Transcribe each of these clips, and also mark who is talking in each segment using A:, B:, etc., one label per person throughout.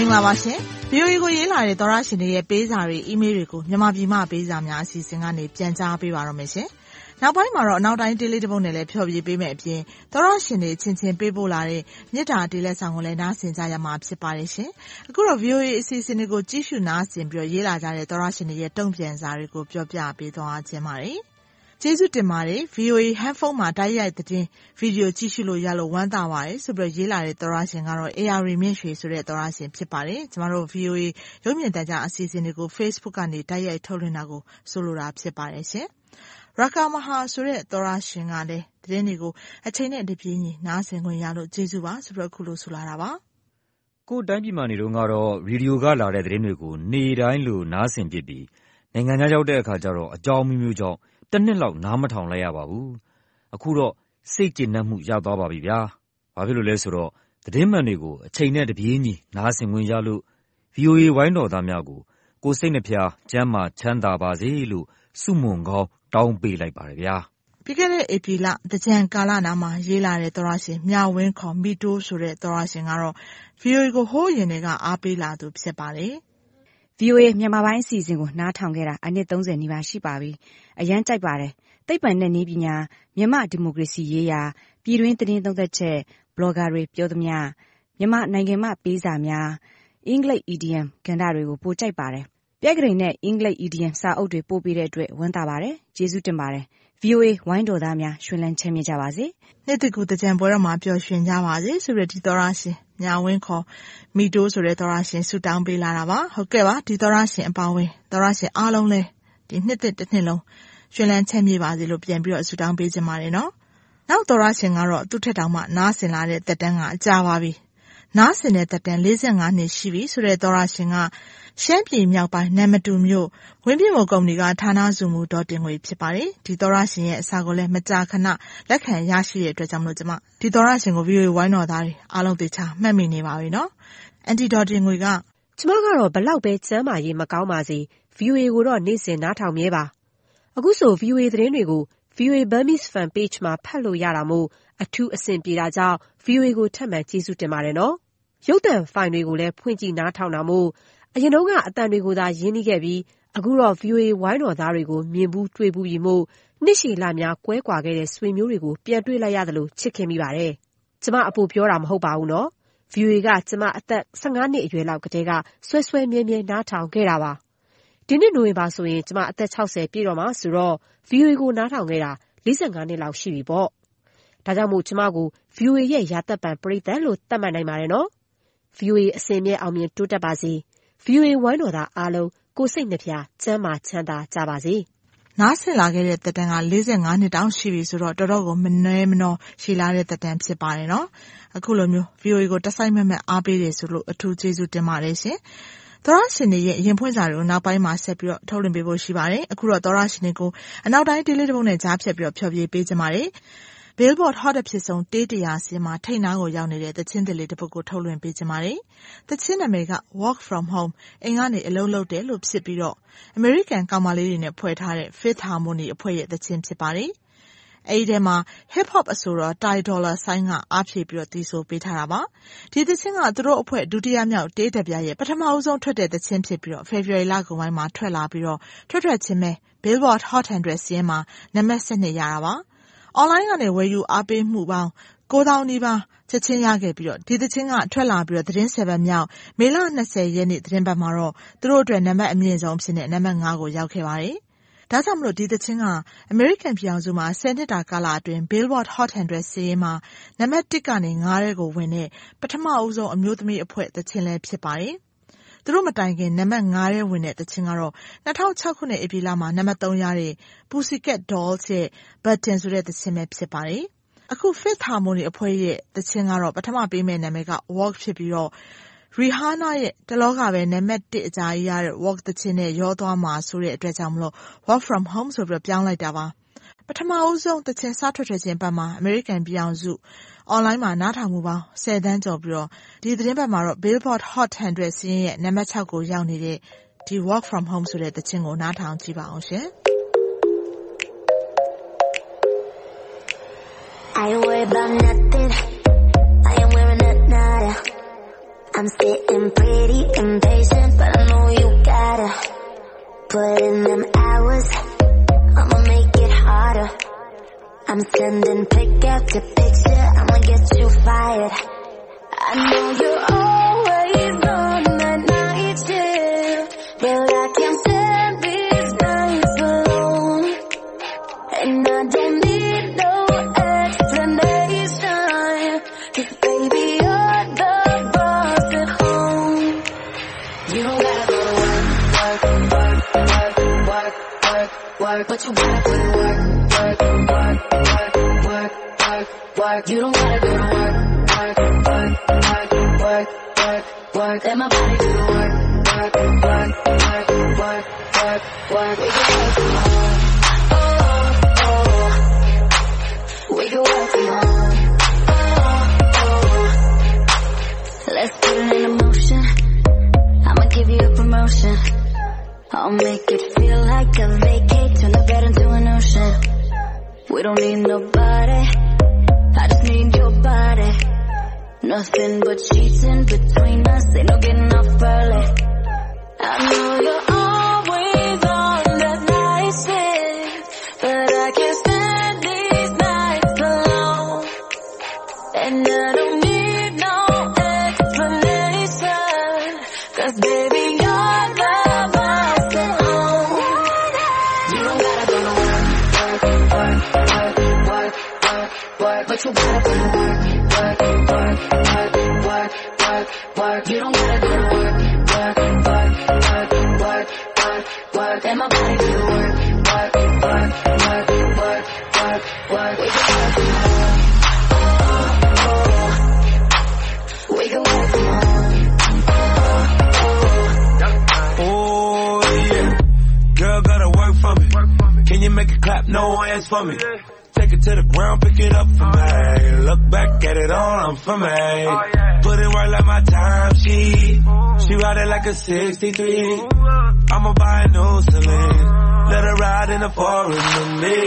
A: င်္ဂလာပါရှင် VOA ကိုရေးလာတဲ့သောရရှင်တွေရဲ့ပေးစာတွေအီးမေးလ်တွေကိုမြန်မာပြည်မှပေးစာများအစီအစဉ်ကနေပြန်ကြားပေးပါတော့မယ်ရှင်နောက်ပိုင်းမှာတော့အနောက်တိုင်းတေးလေးတစ်ပုဒ်နဲ့လည်းဖျော်ဖြေပေးမယ်အပြင်သောရရှင်တွေချင်းချင်းပေးပို့လာတဲ့မြစ်တာတေးလက်ဆောင်ကိုလည်းနားဆင်ကြရမှာဖြစ်ပါတယ်ရှင်အခုတော့ VOA အစီအစဉ်တွေကိုကြည့်ရှုနားဆင်ပြီးရေးလာကြတဲ့သောရရှင်တွေရဲ့တုံ့ပြန်စာတွေကိုပြောပြပေးသွားခြင်းပါတယ်ကျေးဇူးတင်ပါတယ် VOA headphone မှာတိုက်ရိုက်သတင်းဗီဒီယိုကြည့်ရှုလို့ရလို့ဝမ်းသာပါတယ်ဆိုပြီးရေးလာတဲ့သောရရှင်ကတော့ AR မြင့်ရွှေဆိုတဲ့သောရရှင်ဖြစ်ပါတယ်ကျမတို့ VOA ရုပ်မြင်သံကြားအစီအစဉ်တွေကို Facebook ကနေတိုက်ရိုက်ထုတ်လွှင့်တာကိုဆိုလိုတာဖြစ်ပါတယ်ရှင်ရာကာမဟာဆိုတဲ့သောရရှင်ကလည်းသတင်းတွေကိုအချိန်နဲ့တပြေးညီနားဆင်ခွင့်ရလို့ကျေးဇူးပါဆိုပြီးခုလိုဆိုလာတာပါ
B: ကိုတိုင်းပြည်မှာနေတော့ကတော့ရေဒီယိုကလာတဲ့သတင်းတွေကိုနေတိုင်းလိုနားဆင်ပြစ်ပြီးနိုင်ငံခြားရောက်တဲ့အခါကျတော့အကြောင်းမျိုးမျိုးကြောင့်တစ်နှစ်လောက်နားမထောင်လိုက်ရပါဘူးအခုတော့စိတ်ကျေနပ်မှုရသွားပါပြီဗျာဘာဖြစ်လို့လဲဆိုတော့သတင်းမှန်တွေကိုအချိန်နဲ့တပြေးညီနားဆင်ခွင့်ရလို့ VOA ဝိုင်းတော်သားများကိုစိတ်နှဖျားကျန်းမာချမ်းသာပါစေလို့ဆုမွန်ကောင်းတောင်းပေးလိုက်ပါတယ်ဗျာ
A: ပြီးခဲ့တဲ့ဧပြီလတကြံကာလနာမှာရေးလာတဲ့သောရရှင်မြဝင်းခေါ်မီတိုးဆိုတဲ့သောရရှင်ကတော့ VOA ကိုဟိုးရင်တွေကအားပေးလာသူဖြစ်ပါတယ်
C: VOA မြန်မာပိုင်းအစီအစဉ်ကိုနားထောင်ခဲ့တာအနှစ်30နီးပါးရှိပါပြီ။အရန်ကြိုက်ပါတယ်။သိပ္ပံနဲ့နည်းပညာမြန်မာဒီမိုကရေစီရေးရာပြည်တွင်းသတင်းသုံးသပ်ချက်ဘလော့ဂါတွေပြောသမျှမြန်မာနိုင်ငံမှပေးစာများအင်္ဂလိပ် EDM ကဏ္ဍတွေကိုပို့ကြိုက်ပါတယ်။ပြက်ကလေးနဲ့အင်္ဂလိပ် EDM စာအုပ်တွေပို့ပေးတဲ့အတွက်ဝမ်းသာပါတယ်။ကျေးဇူးတင်ပါတယ်။ VOA ဝိုင်းတော်သားများရွှင်လန်းချမ်းမြေ့ကြပါစေ
A: ။နှစ်တကူတကြံပွဲတော်မှာပျော်ရွှင်ကြပါစေဆိုတဲ့ဒီသောရရှင်မြဝင်းခေါ်မီတိုးဆိုတဲ့သောရရှင်ဆူတောင်းပေးလာတာပါဟုတ်ကဲ့ပါဒီသောရရှင်အပေါင်းဝင်သောရရှင်အားလုံးလဲဒီနှစ်တစ်နှစ်လုံးရွှင်လန်းချမ်းမြေ့ပါစေလို့ပြန်ပြီးတော့ဆူတောင်းပေးခြင်းပါတယ်နော်နောက်သောရရှင်ကတော့သူ့ထက်တောင်မှနားဆင်လာတဲ့သက်တမ်းကအကြာပါပြီနားဆင်တဲ့သက်တမ်း45နှစ်ရှိပြီဆိုတဲ့သောရရှင်ကရှမ်းပြည်မြောက်ပိုင်းနမ်မတူမြို့ဝင်းပြမိုကုမ္ပဏီကဌာနစုမှုဒေါ်တင်ငွေဖြစ်ပါတယ်ဒီသောရရှင်ရဲ့အစာကိုလည်းမကြာခဏလက်ခံရရှိတဲ့အတွက်ကြောင့်မလို့ကျွန်မဒီသောရရှင်ကို VOA ဝိုင်းတော်သားတွေအားလုံးသိချာမှတ်မိနေပါပြီနော်အန်တီဒေါ်တင်ငွေက
D: ကျွန်မကတော့ဘလောက်ပဲကျမ်းမာရေးမကောင်းပါစေ VOA ကိုတော့နေ့စဉ်နားထောင်မြဲပါအခုဆို VOA သတင်းတွေကို VOA Burmese Fan Page မှာဖတ်လို့ရတာမို့အထူးအဆင်ပြေတာကြောင့် VOA ကိုထပ်မံကျေးဇူးတင်ပါတယ်နော်ရုပ်သံဖိုင်တွေကိုလည်းဖွင့်ကြည့်နားထောင်တာမို့အရင်တုန်းကအတန်တွေကိုသာရင်းနှီးခဲ့ပြီးအခုတော့ VOA ဝိုင်းတော်သားတွေကိုမြင်ဘူးတွေ့ဘူးပြီမို့နှစ်ရှည်လများကွဲကွာခဲ့တဲ့ဆွေမျိုးတွေကိုပြန်တွေ့လိုက်ရတယ်လို့ချစ်ခင်မိပါတယ်ကျမအဖို့ပြောတာမဟုတ်ပါဘူးနော် VOA ကကျမအသက်15နှစ်အရွယ်လောက်ကတည်းကဆွဲမြဲမြဲနားထောင်ခဲ့တာပါဒီနှစ်နိုဝင်ဘာဆိုရင်ကျမအသက်60ပြည့်တော့မှဆိုတော့ VOA ကိုနားထောင်ခဲ့တာ45နှစ်လောက်ရှိပြီပေါ့ဒါကြောင့်မို့ကျမကို VOA ရဲ့ရာသက်ပံပရိသတ်လို့သတ်မှတ်နိုင်ပါတယ်နော် VOA အစဉ်မြဲအောင်မြင်တိုးတက်ပါစေ VOA ဝိုင်းတော်သားအားလုံးကိုစိတ်နှဖျားကျန်းမာချမ်းသာကြပါစေ
A: နားဆင်လာခဲ့တဲ့သက်တမ်းက45နှစ်တောင်ရှိပြီဆိုတော့တော်တော်ကိုမနှဲမနှောရှည်လာတဲ့သက်တမ်းဖြစ်ပါတယ်နော်အခုလိုမျိုး VOA ကိုတစိုက်မက်မက်အားပေးတယ်ဆိုလို့အထူးကျေးဇူးတင်ပါတယ်ရှင်သောရရှင်တွေရဲ့ရင်ဖွင့်စာတွေကိုနောက်ပိုင်းမှာဆက်ပြီးတော့ထုတ်လွှင့်ပေးဖို့ရှိပါတယ်အခုတော့သောရရှင်တွေကိုအနောက်တိုင်းဒေးလေးတစ်ပုဒ်နဲ့ကြားဖြတ်ပြီးတော့ဖျော်ဖြေပေးကြပါတယ် Billboard Hot အဖြစ်ဆုံးတေး100ဆင်းမှာထိပ်နားကိုရောက်နေတဲ့သချင်းသစ်လေးတစ်ပုဒ်ကိုထုတ်လွှင့်ပေးကြပါတယ်သချင်းနာမည်က Walk From Home အိမ်ကနေအလုပ်လုပ်တယ်လို့ဖြစ်ပြီးတော့ American ကောင်မလေးတွေနဲ့ဖွဲ့ထားတဲ့ Fifth Harmony အဖွဲ့ရဲ့သချင်းဖြစ်ပါတယ်အဲဒီထဲမှာ Hip Hop အဆိုတော် Ty Dolla $ign ကအားဖြည့်ပြီးတော့တီးဆိုပေးထားတာပါဒီသချင်းကသူတို့အဖွဲ့ဒုတိယမြောက်တေးတစ်ပြားရဲ့ပထမအဆုံးထွက်တဲ့သချင်းဖြစ်ပြီးတော့ February လကုန်ပိုင်းမှာထွက်လာပြီးတော့ထွက်ချင်းပဲ Billboard Hot 100စီးရင်မှာနံပါတ်12ရတာပါonline ကနေဝယ်ယူအားပေးမှုပေါင်း9000နီးပါးချက်ချင်းရခဲ့ပြီးတော့ဒီသချင်းကထွက်လာပြီးတော့သတင်း7ပတ်မြောက်မေလ20ရက်နေ့သတင်းပတ်မှာတော့သူတို့အတွက်နံပါတ်အမြင့်ဆုံးဖြစ်တဲ့နံပါတ်5ကိုရောက်ခဲ့ပါတယ်။ဒါကြောင့်မလို့ဒီသချင်းက American ပြည်အောင်စုမှာ10နှစ်တာကာလအတွင်း Billboard Hot 100စီးရင်မှာနံပါတ်1ကနေ9ထဲကိုဝင်တဲ့ပထမအဆုံးအမျိုးသမီးအဖွဲ့သချင်းလည်းဖြစ်ပါတယ်။သူတို့မတိုင်ခင်နံပါတ်5ထဲဝင်တဲ့သချင်းကတော့2006ခုနှစ်ဧပြီလမှာနံပါတ်3ရတဲ့ Pussycat Dolls ရဲ့ Button ဆိုတဲ့သချင်းပဲဖြစ်ပါတယ်။အခု Fifth Harmony အဖွဲ့ရဲ့သချင်းကတော့ပထမပေးမဲ့နာမည်က Walk ဖြစ်ပြီးတော့ Rihanna ရဲ့တလောကပဲနံပါတ်1အကြာကြီးရတဲ့ Walk သချင်းနဲ့ရောသွားမှာဆိုတဲ့အတွက်ကြောင့်မလို့ Walk From Home ဆိုပြီးပြောင်းလိုက်တာပါပထမဦးဆုံးသချင်းစထွက်ခြင်းပတ်မှာ American ပြည်အောင်စု online မှာနားထောင်မှုပေါင်း10 သန်းကျော်ပြီးတော့ဒီသတင်းပတ်မှာတော့ Billboard Hot 100စီးရင်ရဲ့နံပါတ်6ကိုရောက်နေတဲ့ဒီ Walk From Home ဆိုတဲ့သချင်းကိုနားထောင်ကြည့်ပါအောင်ရှင်I ain't worried about nothing I ain't wearing a nada
E: I'm sitting pretty impatient, but I know you gotta put in them hours. I'ma make it harder. I'm sending pic after picture, I'ma get you fired. I know you're always on that night shift, but I can't stand these nights alone. And I don't need no explanation, 'cause baby you're the boss at home. You don't gotta go to work, work, work, work, work, work, but you gotta put in work, work, work, work, work, work, work. You don't gotta go to work, work, work, work, work, work, work. Let my body do the work, work, work, work, work, work, work. We can work from home, oh, oh. We can work from home, oh, oh. Let's put it in motion. I'ma give you a promotion. I'll make it feel like a vacate, turn the bed into an ocean. We don't need nobody, I just need your body. Nothing but sheets in between us, ain't no getting off early. I know you're always on that night shift, but I can't stand these nights alone. And I don't need no explanation, 'cause baby you're the boss at home. You don't gotta go to work, work, work, work, work, work, work, but you gotta put in work, work, work, work, work, work, work. You don't gotta go to work, work, work, work, work, work, work. Let my body do the work, work, work, work, work, work, work. We can work from home, oh, oh. We can work from home, oh, oh.
F: Oh yeah, girl gotta work for me. Can you make it clap? No hands for me. Take it to the ground, pick it up for me. Look back at it all, I'm for me. Put it right like my time sheet. She ride it like a 63. I'ma buy a new Celine. Let her ride in the forest with me.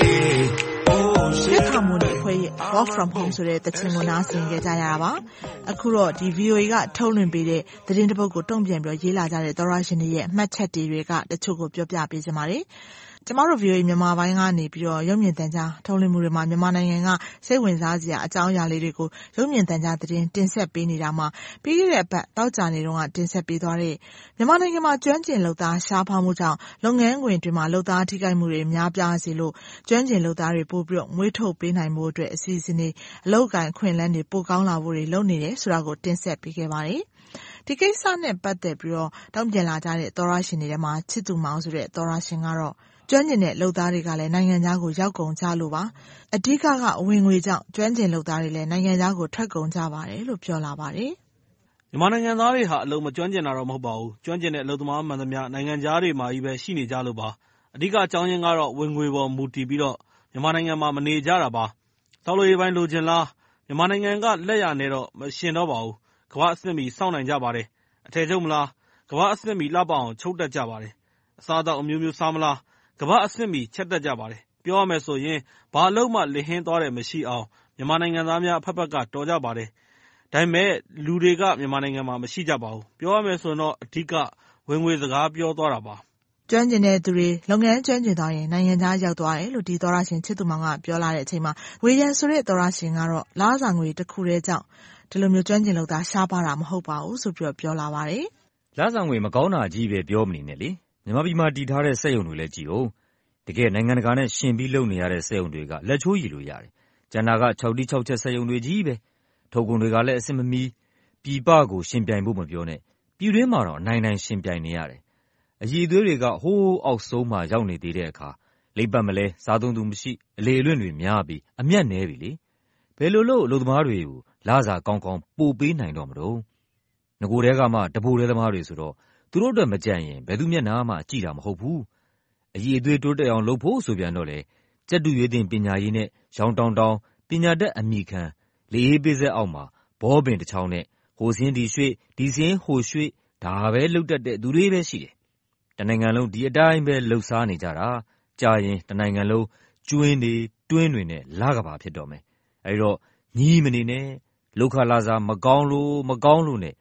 F: Oh
A: ရ
F: shit.
A: ခါမိုးနဲ့အဖွဲ့ရဲ့ Work from Home ဆိုတဲ့တခြင်းကိုနားဆင်ကြကြရတာပါအခုတော့ဒီ VOA ကထုတ်လွှင့်ပေးတဲ့သတင်းတစ်ပုဒ်ကိုတုံ့ပြန်ပြီးရေးလာကြတဲ့သောရရှင်တွေရဲ့မှတ်ချက်တွေကတချို့ကိုပြောပြပေးကြပါမယ်ကျမတို့ VOA မြန်မာပိုင်းကနေပြီးတော့ရုပ်မြင်သံကြားထုတ်လွှင့်မှုတွေမှာမြန်မာနိုင်ငံကစိတ်ဝင်စားစရာအကြောင်းအရာလေးတွေကိုရုပ်မြင်သံကြားသတင်းတင်ဆက်ပေးနေတာမှာပြီးခဲ့တဲ့အပတ်တောက်ကြနေတော့ကတင်ဆက်ပေးသွားတဲ့မြန်မာနိုင်ငံမှာကျွမ်းကျင်လုပ်သားရှားပါးမှုကြောင့်လုပ်ငန်းခွင်တွေမှာလုပ်သားထိခိုက်မှုတွေများပြားစေလို့ကျွမ်းကျင်လုပ်သားတွေပို့ပြီးတော့ငွေထုတ်ပေးနိုင်မှုအတွက်အစီအစဉ်တွေအလုပ်ကိုင်ခွင့်လန်းတွေပိုကောင်းလာဖို့တွေလုပ်နေတယ်ဆိုတာကိုတင်ဆက်ပေးခဲ့ပါတယ်ဒီကိစ္စနဲ့ပတ်သက်ပြီးတော့တောင်းပြန်လာကြတဲ့သောရရှင်တွေထဲမှာချစ်သူမောင်ဆိုတဲ့သောရရှင်ကတော့ကျွမ်းကျင်တဲ့လုပ်သားတွေကလည်းနိုင်ငံခြားကိုရောက်ကုန်ကြလို့ပါအဓိကကအဝင်ငွေကြောင့်ကျွမ်းကျင်လုပ်သားတွေလည်းနိုင်ငံခြားကိုထွက်ကုန်ကြပါတယ်လို့ပြောလာပါတယ်
G: မြန်မာနိုင်ငံသားတွေဟာအလုံးမကျွမ်းကျင်တာတော့မဟုတ်ပါဘူးကျွမ်းကျင်တဲ့အလုပ်သမားမှန်သမျှနိုင်ငံခြားတွေမှာကြီးပဲရှိနေကြလို့ပါအဓိကအကြောင်းရင်းကတော့ဝင်ငွေပေါ်မူတည်ပြီးတော့မြန်မာနိုင်ငံမှာမနေကြတာပါဆောက်လုပ်ရေးပိုင်းလိုချင်လားမြန်မာနိုင်ငံကလက်ရနဲ့တော့မရှင်တော့ပါဘူးကမ္ဘာအဆင့်မီစောင့်နိုင်ကြပါတယ်အထည်ချုပ်မလားကမ္ဘာအဆင့်မီလှပအောင်ချုပ်တတ်ကြပါတယ်အစားအသောက်အမျိုးမျိုးစားမလားကမ္ဘာအဆင့်မီချက်တတ်ကြပါတယ်ပြောရမယ်ဆိုရင်ဘာအလုပ်မှလစ်ဟင်းသွားတယ်မရှိအောင်မြန်မာနိုင်ငံသားများအဖက်ဖက်ကတော်ကြပါတယ်ဒါပေမဲ့လူတွေကမြန်မာနိုင်ငံမှာမရှိကြပါဘူးပြောရမယ်ဆိုတော့အဓိကဝင်ငွေစကားပြောသွားတာပါ
A: ကျွမ်းကျင်တဲ့သူတွေလုပ်ငန်းကျွမ်းကျင်သွားရင်နိုင်ငံခြားရောက်သွားတယ်လို့ဒီသောရရှင်ချစ်သူမောင်ကပြောလာတဲ့အချိန်မှာဝေရန်ဆိုတဲ့သောရရှင်ကတော့လားစာငွေတစ်ခုတည်းကြောင့်ဒီလိုမျိုးကျွမ်းကျင်လုပ်သားရှားပါတာမဟုတ်ပါဘူးဆိုပြီးပြောလာပါတယ်
B: လားစာငွေမကောင်းတာကြီးပဲပြောမနေနဲ့လေမြန်မာပြည်မှာတည်ထားတဲ့စက်ရုံတွေလည်းကြည့်အောင်တကယ်နိုင်ငံတကာနဲ့ရှင်ပြီးလုပ်နေရတဲ့စက်ရုံတွေကလက်ချိုးရည်လို့ရတယ်ကျန်တာက6တိ6ချက်စက်ရုံတွေကြီးပဲထုတ်ကုန်တွေကလည်းအဆင်မမီပြည်ပကိုရှင်ပြိုင်ဖို့မပြောနဲ့ပြည်တွင်းမှာတော့နိုင်နိုင်ရှင်ပြိုင်နေရတယ်အရည်အသွေးတွေကဟိုးအောက်ဆုံးမှရောက်နေသေးတဲ့အခါလိပ်ပတ်မလဲစားသုံးသူမရှိအလေအလွင့်တွေများပြီးအမျက်နည်းပြီလေဘယ်လိုလို့အလုပ်သမားတွေကိုလစာကောင်းကောင်းပို့ပေးနိုင်တော့မလို့ငကိုတဲကမှတပိုးတဲသမားတွေဆိုတော့သူတို့အတွက်မကြံရင်ဘယ်သူမျက်နှာမှကြည့်တာမဟုတ်ဘူးအရည်အသွေးတိုးတက်အောင်လုပ်ဖို့ဆိုပြန်တော့လေကျက်တူရွေးတင်ပညာရေးနဲ့ရောင်တောင်တောင်ပညာတတ်အမိခံလေအေးပေးဆက်အောက်မှာဘောပင်တစ်ချောင်းနဲ့ဟိုစင်းဒီရွှေ့ဒီစင်းဟိုရွှေ့ဒါပဲလှုပ်တတ်တဲ့သူတွေပဲရှိတယ်တနိုင်ငံလုံးဒီအတိုင်းပဲလှုပ်ရှားနေကြတာကြာရင်တနိုင်ငံလုံးကျွင်းတွေတွင်းတွေနဲ့လာကပါဖြစ်တော့မယ်အဲဒီတော့ညီးမနေနဲ့လောက်ခလာစားမကောင်းလို့နဲ့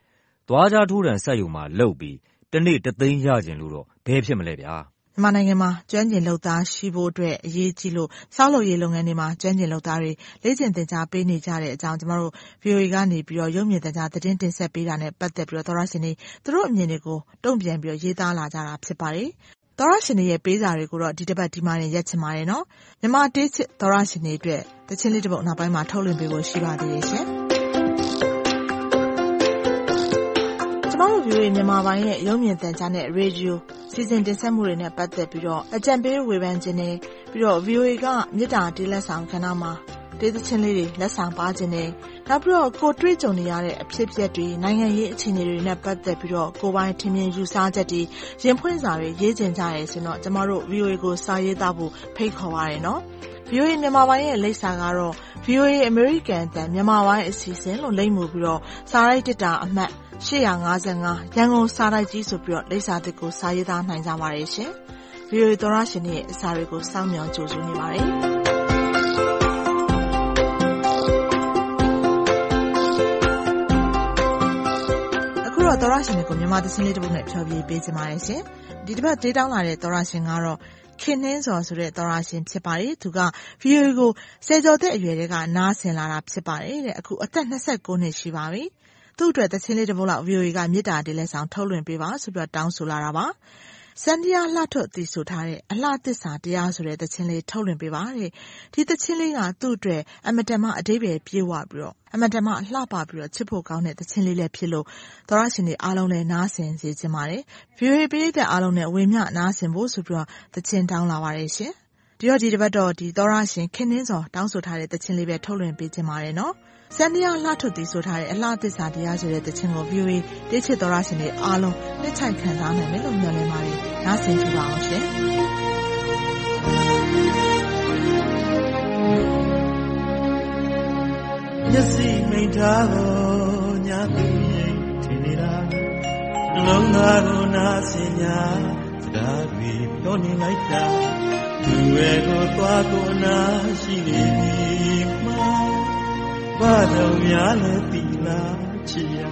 B: သွားကြားထိုးတံစက်ရုံမှာလုပ်ပြီးတစ်နေ့1 သိန်းရချင်လို့တော့ဘယ်ဖြစ်မလဲဗျာ။
A: မြန်မာနိုင်ငံမှာကျွမ်းကျင်လုပ်သားရှိဖို့အတွက်အရေးကြီးလို့ဆောက်လုပ်ရေးလုပ်ငန်းတွေမှာကျွမ်းကျင်လုပ်သားတွေလေ့ကျင့်သင်ကြားပေးနေကြတဲ့အကြောင်းကျမတို့ VOA ကနေပြီးတော့ရုပ်မြင်သံကြားသတင်းတင်ဆက်ပေးတာနဲ့ပတ်သက်ပြီးတော့သောရရှင်တွေသူတို့အမြင်တွေကိုတုံ့ပြန်ပြီးတော့ရေးသားလာကြတာဖြစ်ပါတယ်။သောရရှင်တွေရဲ့ပေးစာတွေကိုတော့ဒီတစ်ပတ်ဒီမှာရက်ချင်ပါတယ်နော်။မြန်မာတေးချစ်သောရရှင်တွေအတွက်တခြင်းလေးတစ်ပုဒ်နောက်ပိုင်းမှာထုတ်လွှင့်ပေးဖို့ရှိပါသေးတယ်ရှင်။ကျမတို့ VOA မြန်မာပိုင်းရဲ့ရုပ်မြင်သံကြားနဲ့ရေဒီယိုစီစဉ်တင်ဆက်မှုတွေနဲ့ပတ်သက်ပြီးတော့အကြံပေးဝေဖန်ခြင်းနဲ့ပြီးတော့ VOA ကမြစ်တာတေးလက်ဆောင်ခဏမှာတေးသချင်းလေးတွေလက်ဆောင်ပါခြင်းနဲ့နောက်ပြီးတော့ကိုတွေ့ကြုံနေရတဲ့အဖြစ်အပျက်တွေနိုင်ငံရေးအခြေအနေတွေနဲ့ပတ်သက်ပြီးတော့ကိုပိုင်ထင်မြင်ယူဆချက်တွေရင်ဖွင့်စာတွေရေးကျင်ကြရဲဆိုတော့ကျမတို့ VOA ကိုစာရေးသားဖို့ဖိတ်ခေါ်ပါရနော်။ VOA မြန်မာပိုင်းရဲ့လိပ်စာကတော့ VOA American အသံမြန်မာပိုင်းအစီအစဉ်လို့လိပ်မှုပြီးတော့စာရိုက်တစ်တာအမှတ်855ရန်ကုန်စာတိုက်ကြီးဆိုပြီးတော့လိပ်စာသစ်ကိုစာရေးသားနိုင်ကြပါတယ်ရှင်။ VOA သောရရှင်ရဲ့အစာတွေကိုစောင့်မျှော်ကြိုဆိုနေပါတယ်။အခုတော့သောရရှင်တွေကိုမြန်မာသချင်းလေးတစ်ပုဒ်နဲ့ဖြောပြပေးချင်ပါတယ်ရှင်။ဒီတစ်ပတ်ဒေးတောင်းလာတဲ့သောရရှင်ကတော့ခင်နှင်းစော်ဆိုတဲ့သောရရှင်ဖြစ်ပါတယ်။သူက VOA ကိုဆယ်ကျော်သက်အရွယ်တည်းကနားဆင်လာတာဖြစ်ပါတယ်တဲ့။အခုအသက်29နှစ်ရှိပါပြီ။သူ့အတွက်သချင်းလေးတစ်ပုဒ်လောက် VOA ကမြစ်တာတေးလက်ဆောင်ထုတ်လွှင့်ပေးပါဆိုပြီးတော့တောင်းဆိုလာတာပါ။စန္ဒျာလှထွတ်တည်ဆိုထားတဲ့အလှသစ္စာတရားဆိုတဲ့သချင်းလေးထုတ်လွှင့်ပေးပါတဲ့။ဒီသချင်းလေးကသူ့အတွက်အမတန်မှအဓိပ္ပာယ်ပြေဝပြီးတော့အမတန်မှလှပပြီးတော့ချစ်ဖို့ကောင်းတဲ့သချင်းလေးလည်းဖြစ်လို့သောရရှင်တွေအားလုံးလည်းနားဆင်စေချင်ပါတယ်။ VOA ပရိသတ်အားလုံးနဲ့ဝေမျှနားဆင်ဖို့ဆိုပြီးတော့သချင်းတောင်းလာပါတယ်ရှင်။ဒီတစ်ပတ်တော့ဒီသောရရှင်ခင်နှင်းစော်တောင်းဆိုထားတဲ့သချင်းလေးပဲထုတ်လွှင့်ပေးချင်ပါတယ်နော်။စန္ဒျာလှထွတ်တည်ဆိုထားတဲ့အလှသစ္စာတရားဆိုတဲ့သချင်းကို VOA တေးချစ်သောရရှင်တွေအားလုံးနှစ်ချိုက်ခံစားနိုင်မယ်လို့မျှော်လင့်ပါတယ်။နားဆင်ကြပါအောင်ရှင်။
H: မျက်စိမိတ်ထားတော့ညာသူရင်ထင်နေတာလုံးသားကိုနားဆင်ညာစကားတွေပြောနေလိုက်တာသူရဲ့ကိုသွားကိုနားရှိနေပြီမှာဘာကြောင့်များလဲပြီလားချစ်ရ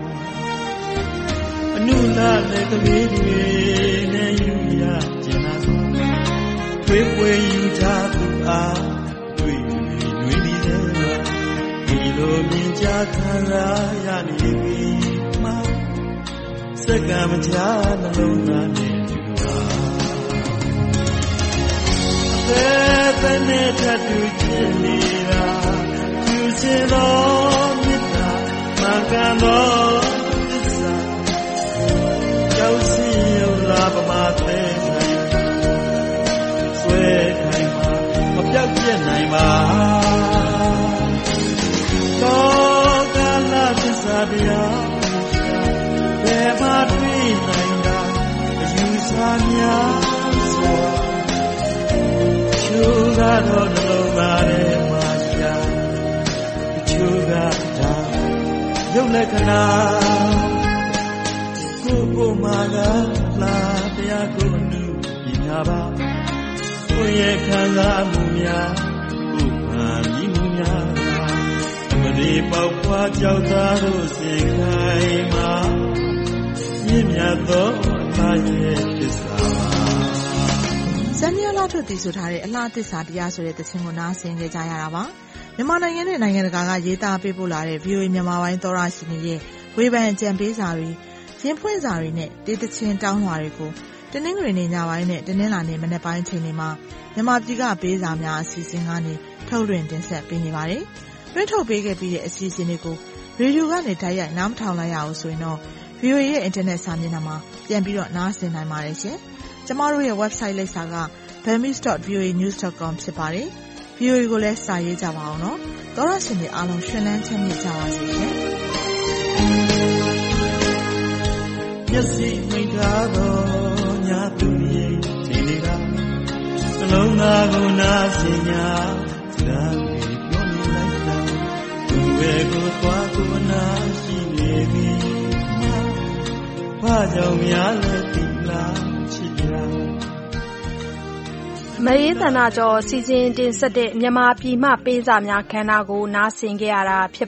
H: အနုလာတဲ့ကလေးတွေနဲ့ယူရကျင်လာဆိုဖွေးဖွေးယူထားသူအားတွေ့နေတယ်ဒီလိုမြင်ကြခံရနေပြီမှာစက္ကန့်မကြာနှလုံးသားနဲ့သူဟာဘယ်နဲ့ထပ်တူချင်နေတာသူစင်တော်မြတ်တာမကန်တော်သစ္စာရောက်စီရောက်လာပမာသေးဆိုင်ဆွဲခိုင်မှာမပြောက်ပြတ်နိုင်ပါတော့ကလာသစ္စာတရားဘယ်မှာတွေ့နိုင်တာအယူဆများစွာချိုးကတော့နှလုံးသားထဲမှာရှာချိုးကဒါရုပ်လက္ခဏာကိုမာကလာတရားကိုနုပညာပါကိုရဲ့ခံစားမှုများကိုခံပြီးမှုများမဒီပေါက်ဖွားကြောက်သားတို့စင်ခိုင်မှာမြင့်မြတ်သောအသားရဲ့သစ္စာ
A: စန္ဒျာလှထွတ်တည်ဆိုထားတဲ့အလှသစ္စာတရားဆိုတဲ့သချင်းကိုနားဆင်ကြကြရတာပါမြန်မာနိုင်ငံနဲ့နိုင်ငံတကာကရေးသားပေးပို့လာတဲ့ VOA မြန်မာပိုင်းသောရရှင်တွေရဲ့ဝေဖန်အကြံပေးစာတွေရင်ဖွင့်စာတွေနဲ့တေးသချင်းတောင်းလွှာတွေကိုတနင်္ဂနွေနေ့ညပိုင်းနဲ့တနင်္လာနေ့မနက်ပိုင်းချိန်တွေမှာမြန်မာပြည်ကပေးစာများအစီအစဉ်ကနေထုတ်လွှင့်တင်ဆက်ပေးနေပါတယ်။လွှင့်ထုတ်ပေးခဲ့ပြီးတဲ့အစီအစဉ်တွေကိုရေဒီယိုကနေတိုက်ရိုက်နားမထောင်လိုက်ရအောင်ဆိုရင်တော့ VOA ရဲ့အင်တာနက်စာမျက်နှာမှာပြန်ပြီးတော့နားဆင်နိုင်ပါတယ်ရှင်။ကျမတို့ရဲ့ website လိပ်စာက burmese.voanews.com ဖြစ်ပါတယ်။ VOA ကိုလည်းစာရေးကြပါအောင်နော်။သောရရှင်တွေအားလုံးရှင်လန်းချမ်းမြေ့ကြပါစေရှင်။
H: မျက်စိမိတ်ထားတော့ညာသူရင်ထင်နေတာနှလုံးသားကိုနားဆင်ညာစကားတွေပြောနေလိုက်တာသူရဲ့ကိုသွားကိုနားရှိနေပြီဘာကြောင့်များလဲတိလားချစ်ရ
D: မအေးသနာကျော်စီစဉ်တင်ဆက်တဲ့မြန်မာပြည်မှပေးစာများခန္ဓာကိုနားဆင်ကြရတာဖြစ်